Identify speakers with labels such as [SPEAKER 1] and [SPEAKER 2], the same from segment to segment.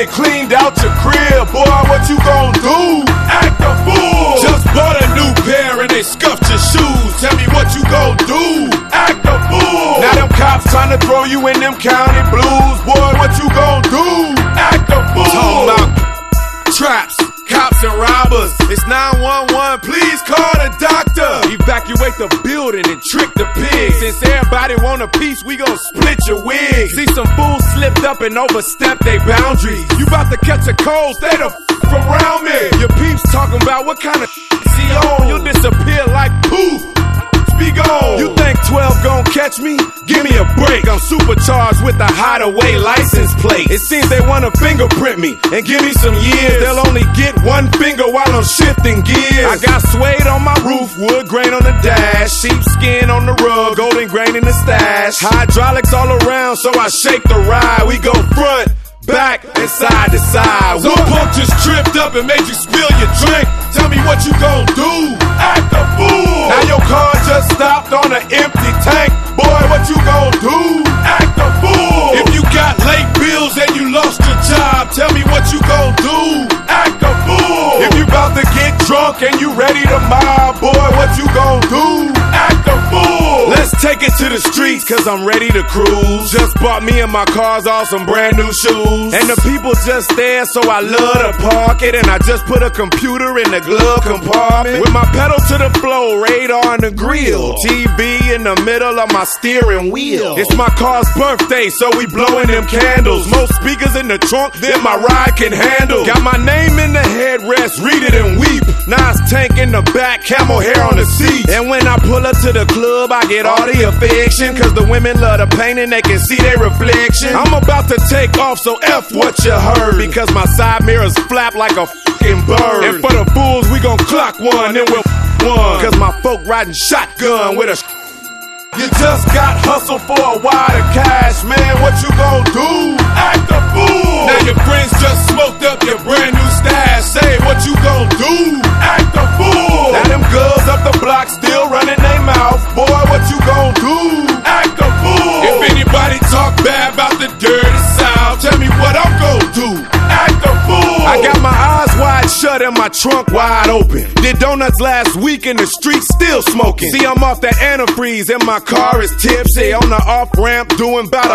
[SPEAKER 1] they cleaned out your crib. Boy, what you gon' do? Act a fool. Just bought a new pair and they scuffed your shoes. Tell me what you gon' do? Act a fool. Now them cops trying to throw you in them county blues. Boy, what you gon' do? Act a fool. Talking about traps, cops and robbers. It's 911, please call the doctor. Evacuate the building and trick the pigs. Since everybody want a piece, we gon' split your wig. See some fools slipped up and overstepped their boundaries. You about to catch a cold, stay the from around me. Your peeps talking about what kind of she on. You'll disappear like poof. Be gone. You think 12 gon' catch me? Give me a break. I'm supercharged with a hideaway license plate. It seems they wanna fingerprint me and give me some years. They'll only get one finger while I'm shifting gears. I got suede on my roof, wood grain on the dash, sheepskin on the rug, golden grain in the stash. Hydraulics all around, so I shake the ride. We go front, back, and side to side. Some punk just tripped up and made you spill your drink. Tell me what you gon' do? Act a fool. Now your car just stopped on an empty tank. Boy, what you gon' do? Act a fool. If you got late bills and you lost your job, tell me what you gon' do? Act a fool. If you about to get drunk and you ready to mob, boy, what you gon' do? Act a fool. Let's take it to the streets, cause I'm ready to cruise. Just bought me and my cars all some brand new shoes. And the people just there, so I love to park it. And I just put a computer in the glove compartment with my pedal to the floor, radar on the grill, TV in the middle of my steering wheel. It's my car's birthday, so we blowing them candles. Most speakers in the trunk than my ride can handle. Got my name in the headrest, read it and weep. Nas tank in the back, camel hair on the seat. And when I pull up to the club, I get all the affection, cause the women love the paint and they can see their reflection. I'm about to take off, so F what you heard, because my side mirrors flap like a fucking bird. And for the fools, we gon' clock one, then we'll one, cause my folk riding shotgun with a You just got hustle for a wad of cash, man, what you gon' do? Act a fool. Now your friends just smoked up your brand new stash. Say what you gon' do? Act a fool. Now them girls up the block still running their mouth. Boy, what you gon' do? Act a fool. If anybody talk bad about the dirty South, tell me what I'm gon' do? Act a fool. I got my eyes wide shut and my trunk wide open. Did donuts last week in the street, still smoking. See, I'm off that antifreeze and my car is tipsy. On the off-ramp doing about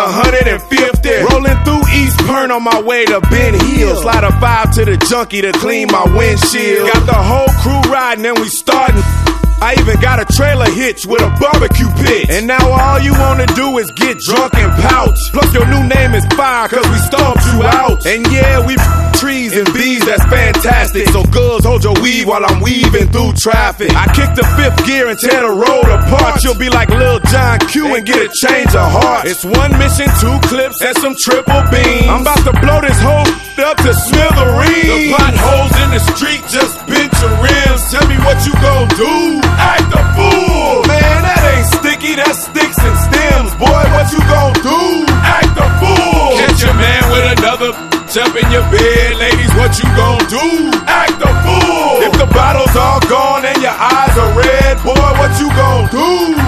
[SPEAKER 1] 150. Rolling through East Pern on my way to Ben Hill. Slide a 5 to the junkie to clean my windshield. Got the whole crew riding and we starting. I even got a trailer hitch with a barbecue pit. And now all you wanna do is get drunk and pouch. Plus your new name is Fire, cause we stomped you out. And yeah, we trees and bees, that's fantastic. So girls, hold your weave while I'm weaving through traffic. I kick the fifth gear and tear the road apart. You'll be like Lil John Q and get a change of heart. It's one mission, 2 clips, and some triple beams. I'm about to blow this whole up to smithereens. The potholes in the street just bent your rims. Tell me what you gon' do? Act a fool. Man, that ain't sticky, that's sticks and stems. Boy, what you gon' do? Act a fool. Catch your man with another up in your bed. Ladies, what you gon' do? Act a fool. If the bottle's all gone and your eyes are red, boy, what you gon' do?